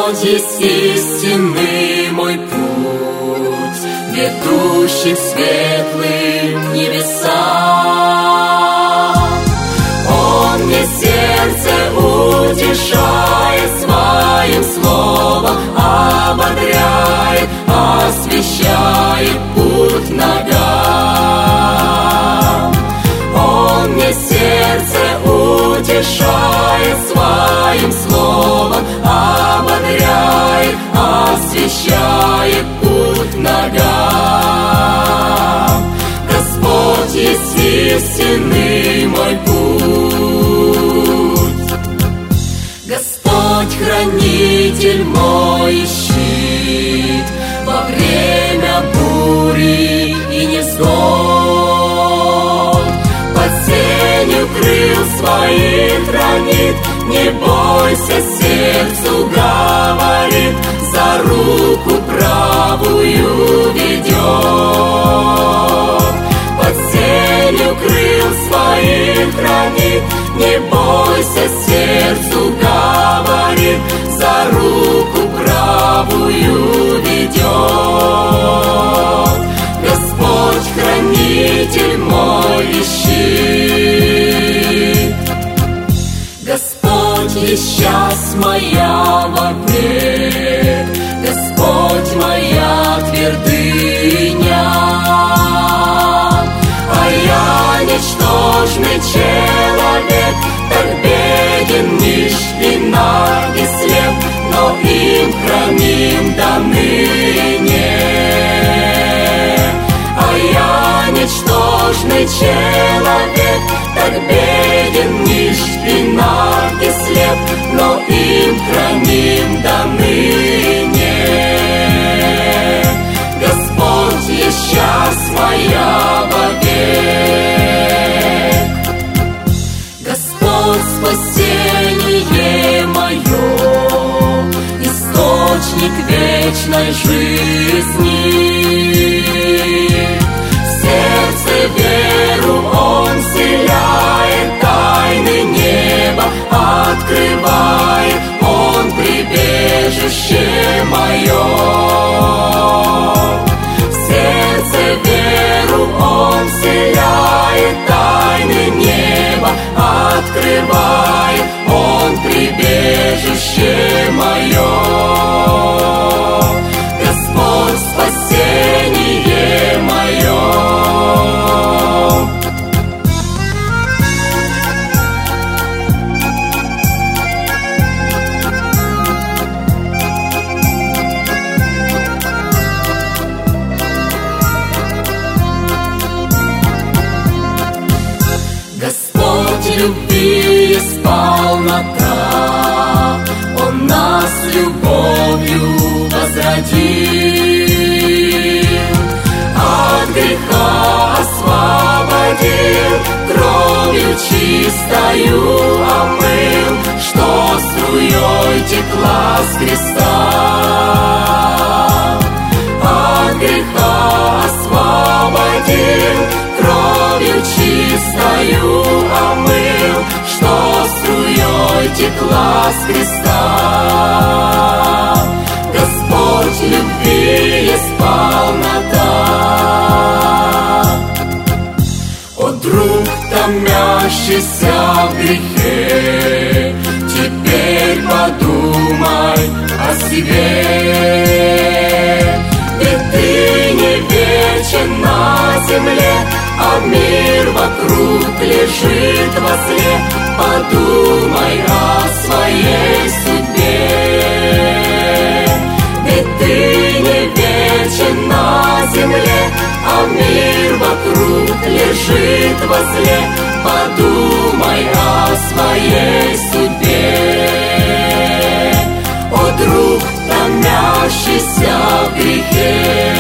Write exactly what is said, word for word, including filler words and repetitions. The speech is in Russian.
Господь есть истинный мой путь, ведущий к светлым небесам. Он мне сердце утешает своим словом, ободряет, освещает путь ногам. Он мне сердце утешает своим словом, ободряет, освещает путь ногам. Господь есть истинный мой путь. Господь хранитель мой и щит во время бури и невзгод. Под сенью крыл своих хранит, не бойся, сердцу говорит, за руку правую ведет. Под сенью крыл своих хранит, не бойся, сердцу говорит, за руку правую ведет. Господь хранитель мой и щит. Господь есть часть моя вовек, Господь моя твердыня. А я ничтожный человек, так беден, нищ и наг и слеп, но им храним до ныне. А я ничтожный человек, так беден, нищ и наг и слеп, но им храним до ныне. Господь есть часть моя вовек. Господь спасение мое, источник вечной жизни. В сердце веру Он вселяет, тайны неба открывает, Он прибежище мое. В сердце веру Он вселяет, тайны неба открывает, Он прибежище мое. Господь спасение мое. Господь любви есть полнота, Он нас любовью возродил, от греха освободил, кровью чистою омыл, что струей текла с креста. От греха освободил, кровью чистою омыл, что струей текла с креста. Господь любви есть полнота. О, друг, томящийся в грехе, теперь подумай о себе. Ведь ты не вечен на земле, а мир вокруг лежит во сне. Подумай о своей судьбе. Ведь ты не вечен на земле, а мир вокруг лежит во сне. Подумай о своей судьбе. О, друг, томящийся в грехе.